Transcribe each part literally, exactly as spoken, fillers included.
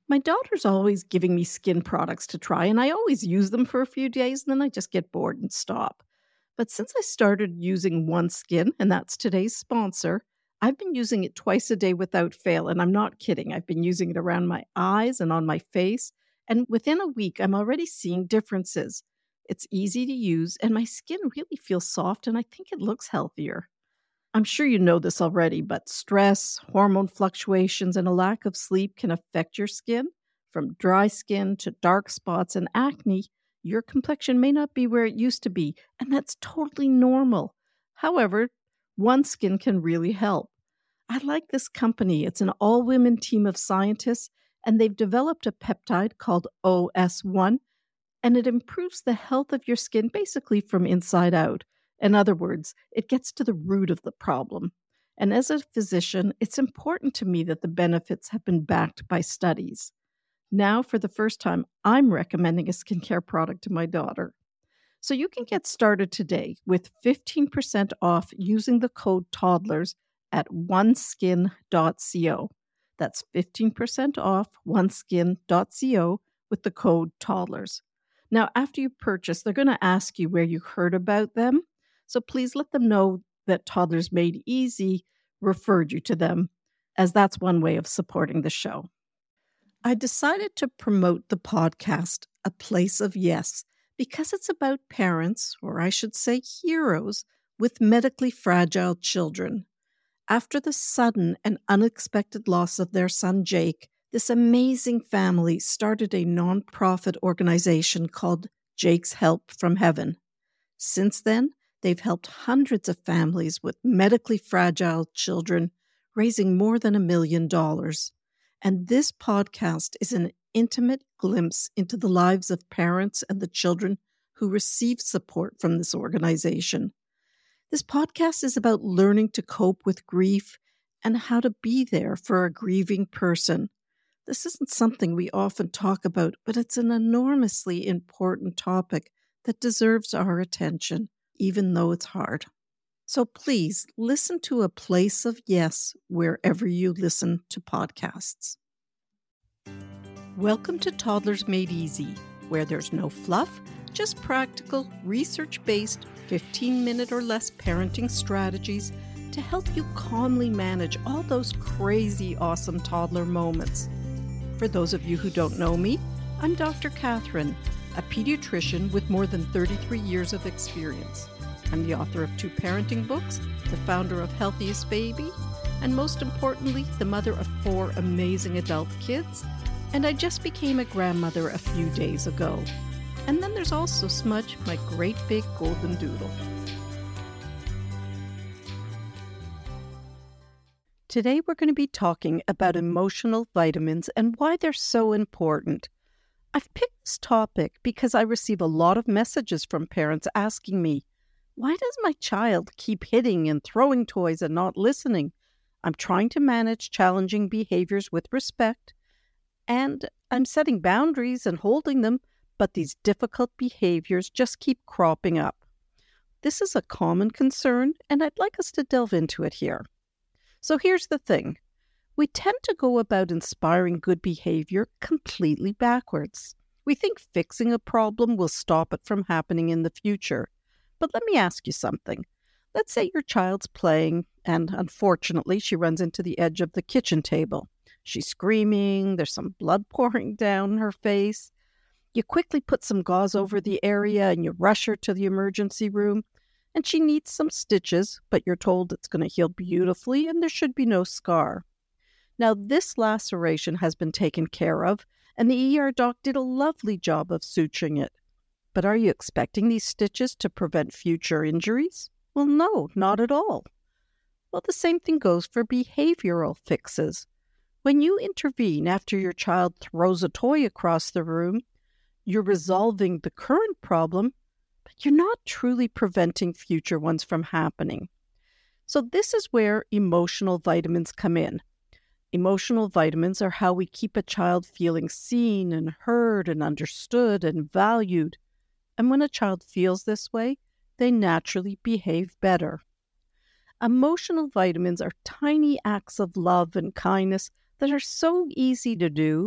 My daughter's always giving me skin products to try, and I always use them for a few days, and then I just get bored and stop. But since I started using OneSkin, and that's today's sponsor, I've been using it twice a day without fail, and I'm not kidding. I've been using it around my eyes and on my face, and within a week, I'm already seeing differences. It's easy to use, and my skin really feels soft, and I think it looks healthier. I'm sure you know this already, but stress, hormone fluctuations, and a lack of sleep can affect your skin. From dry skin to dark spots and acne, your complexion may not be where it used to be, and that's totally normal. However, OneSkin can really help. I like this company. It's an all-women team of scientists, and they've developed a peptide called O S one, and it improves the health of your skin basically from inside out. In other words, it gets to the root of the problem. And as a physician, it's important to me that the benefits have been backed by studies. Now, for the first time, I'm recommending a skincare product to my daughter. So you can get started today with fifteen percent off using the code TODDLERS at oneskin dot co. That's fifteen percent off oneskin dot co with the code TODDLERS. Now, after you purchase, they're going to ask you where you heard about them. So please let them know that Toddlers Made Easy referred you to them, as that's one way of supporting the show. I decided to promote the podcast, A Place of Yes, because it's about parents, or I should say heroes, with medically fragile children. After the sudden and unexpected loss of their son Jake, this amazing family started a nonprofit organization called Jake's Help from Heaven. Since then, they've helped hundreds of families with medically fragile children, raising more than a million dollars. And this podcast is an intimate glimpse into the lives of parents and the children who receive support from this organization. This podcast is about learning to cope with grief and how to be there for a grieving person. This isn't something we often talk about, but it's an enormously important topic that deserves our attention, even though it's hard. So please listen to A Place of Yes wherever you listen to podcasts. Welcome to Toddlers Made Easy, where there's no fluff, just practical, research-based, fifteen-minute or less parenting strategies to help you calmly manage all those crazy, awesome toddler moments. For those of you who don't know me, I'm Doctor Catherine, a pediatrician with more than thirty-three years of experience. I'm the author of two parenting books, the founder of Healthiest Baby, and most importantly, the mother of four amazing adult kids. And I just became a grandmother a few days ago. And then there's also Smudge, my great big golden doodle. Today we're going to be talking about emotional vitamins and why they're so important. I've picked this topic because I receive a lot of messages from parents asking me, why does my child keep hitting and throwing toys and not listening? I'm trying to manage challenging behaviors with respect, and I'm setting boundaries and holding them, but these difficult behaviors just keep cropping up. This is a common concern, and I'd like us to delve into it here. So here's the thing. We tend to go about inspiring good behavior completely backwards. We think fixing a problem will stop it from happening in the future. But let me ask you something. Let's say your child's playing, and unfortunately, she runs into the edge of the kitchen table. She's screaming, there's some blood pouring down her face. You quickly put some gauze over the area and you rush her to the emergency room. And she needs some stitches, but you're told it's going to heal beautifully and there should be no scar. Now, this laceration has been taken care of, and the E R doc did a lovely job of suturing it. But are you expecting these stitches to prevent future injuries? Well, no, not at all. Well, the same thing goes for behavioral fixes. When you intervene after your child throws a toy across the room, you're resolving the current problem, but you're not truly preventing future ones from happening. So this is where emotional vitamins come in. Emotional vitamins are how we keep a child feeling seen and heard and understood and valued. And when a child feels this way, they naturally behave better. Emotional vitamins are tiny acts of love and kindness that are so easy to do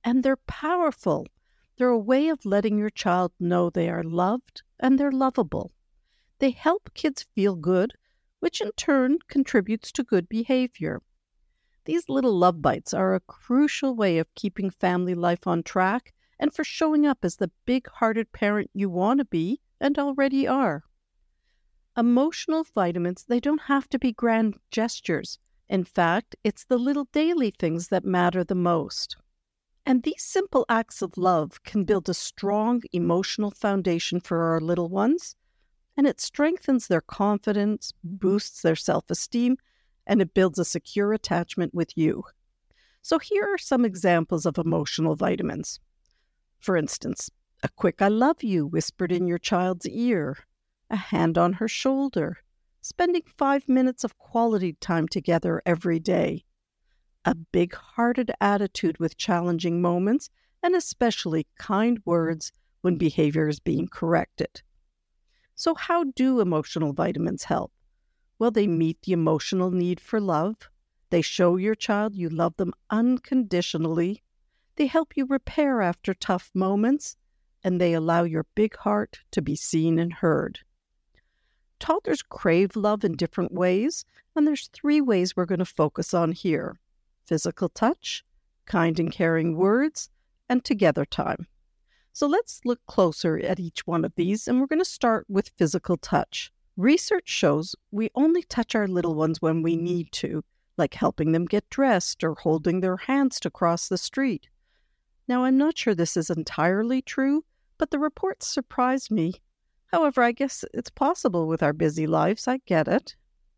and they're powerful. They're a way of letting your child know they are loved and they're lovable. They help kids feel good, which in turn contributes to good behavior. These little love bites are a crucial way of keeping family life on track and for showing up as the big-hearted parent you want to be and already are. Emotional vitamins, they don't have to be grand gestures. In fact, it's the little daily things that matter the most. And these simple acts of love can build a strong emotional foundation for our little ones, and it strengthens their confidence, boosts their self-esteem, and it builds a secure attachment with you. So here are some examples of emotional vitamins. For instance, a quick "I love you" whispered in your child's ear, a hand on her shoulder, spending five minutes of quality time together every day, a big-hearted attitude with challenging moments, and especially kind words when behavior is being corrected. So how do emotional vitamins help? Well, they meet the emotional need for love. They show your child you love them unconditionally. They help you repair after tough moments, and they allow your big heart to be seen and heard. Toddlers crave love in different ways, and there's three ways we're going to focus on here: physical touch, kind and caring words, and together time. So let's look closer at each one of these, and we're going to start with physical touch. Research shows we only touch our little ones when we need to, like helping them get dressed or holding their hands to cross the street. Now, I'm not sure this is entirely true, but the reports surprised me. However, I guess it's possible with our busy lives. I get it.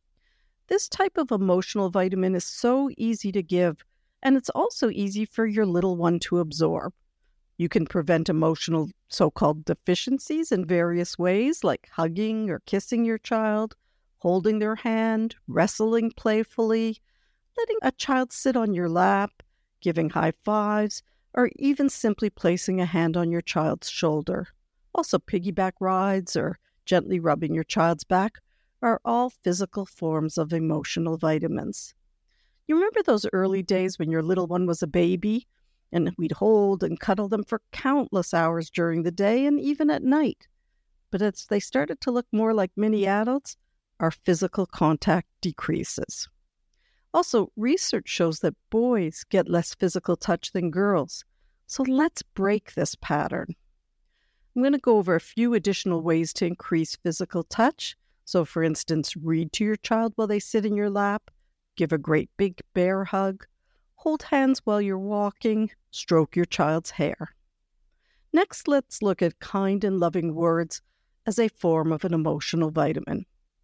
This type of emotional vitamin is so easy to give, and it's also easy for your little one to absorb. You can prevent emotional so-called deficiencies in various ways, like hugging or kissing your child, holding their hand, wrestling playfully, letting a child sit on your lap, giving high fives, or even simply placing a hand on your child's shoulder. Also, piggyback rides or gently rubbing your child's back are all physical forms of emotional vitamins. You remember those early days when your little one was a baby, and we'd hold and cuddle them for countless hours during the day and even at night? But as they started to look more like mini adults, our physical contact decreases. Also, research shows that boys get less physical touch than girls. So let's break this pattern. I'm going to go over a few additional ways to increase physical touch. So, for instance, read to your child while they sit in your lap, give a great big bear hug, hold hands while you're walking, stroke your child's hair. Next, let's look at kind and loving words as a form of an emotional vitamin.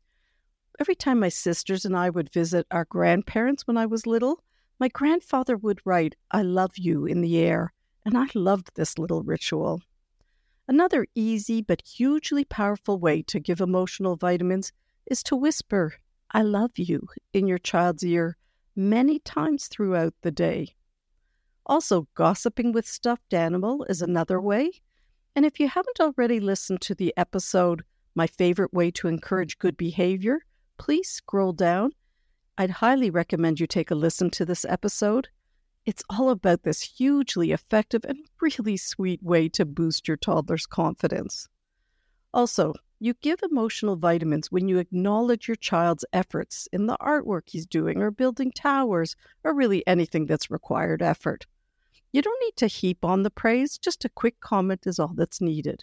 Every time my sisters and I would visit our grandparents when I was little, my grandfather would write, "I love you" in the air, and I loved this little ritual. Another easy but hugely powerful way to give emotional vitamins is to whisper, "I love you" in your child's ear many times throughout the day. Also, gossiping with stuffed animal is another way. And if you haven't already listened to the episode, My Favorite Way to Encourage Good Behavior, please scroll down. I'd highly recommend you take a listen to this episode. It's all about this hugely effective and really sweet way to boost your toddler's confidence. Also, you give emotional vitamins when you acknowledge your child's efforts in the artwork he's doing or building towers or really anything that's required effort. You don't need to heap on the praise, just a quick comment is all that's needed.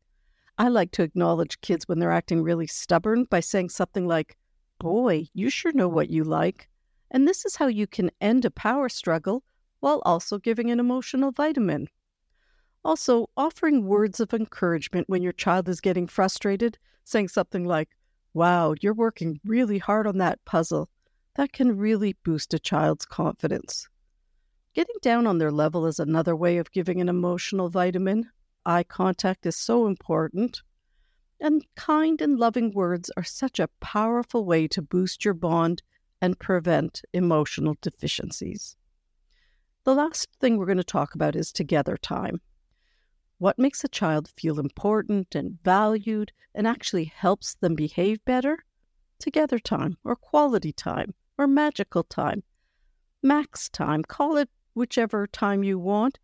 I like to acknowledge kids when they're acting really stubborn by saying something like, "Boy, you sure know what you like." And this is how you can end a power struggle while also giving an emotional vitamin. Also, offering words of encouragement when your child is getting frustrated, saying something like, "Wow, you're working really hard on that puzzle." That can really boost a child's confidence. Getting down on their level is another way of giving an emotional vitamin. Eye contact is so important. And kind and loving words are such a powerful way to boost your bond and prevent emotional deficiencies. The last thing we're going to talk about is together time. What makes a child feel important and valued and actually helps them behave better? Together time, or quality time, or magical time. Max time, call it whichever time you want,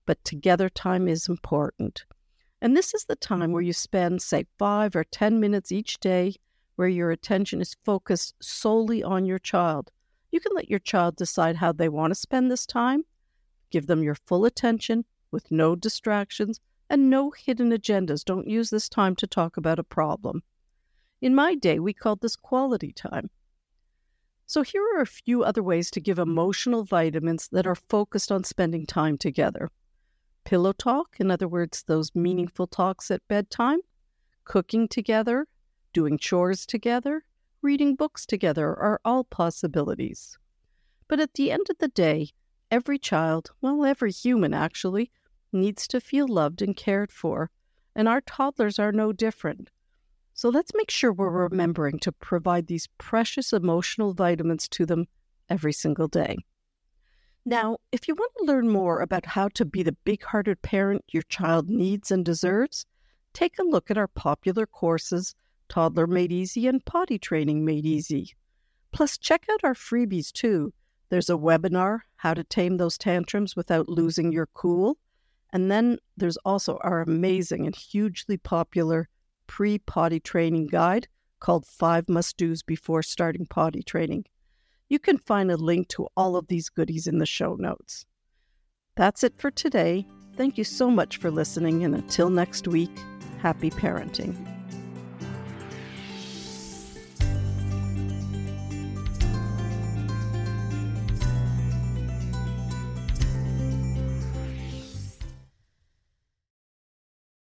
but together time is important. And this is the time where you spend, say, five or ten minutes each day where your attention is focused solely on your child. You can let your child decide how they want to spend this time. Give them your full attention with no distractions and no hidden agendas. Don't use this time to talk about a problem. In my day, we called this quality time. So here are a few other ways to give emotional vitamins that are focused on spending time together. Pillow talk, in other words, those meaningful talks at bedtime, cooking together, doing chores together, reading books together are all possibilities. But at the end of the day, every child, well, every human actually, needs to feel loved and cared for, and our toddlers are no different. So let's make sure we're remembering to provide these precious emotional vitamins to them every single day. Now, if you want to learn more about how to be the big-hearted parent your child needs and deserves, take a look at our popular courses, Toddler Made Easy and Potty Training Made Easy. Plus, check out our freebies too. There's a webinar, How to Tame Those Tantrums Without Losing Your Cool. And then there's also our amazing and hugely popular pre-potty training guide called Five Must-Dos Before Starting Potty Training. You can find a link to all of these goodies in the show notes. That's it for today. Thank you so much for listening, and until next week, happy parenting.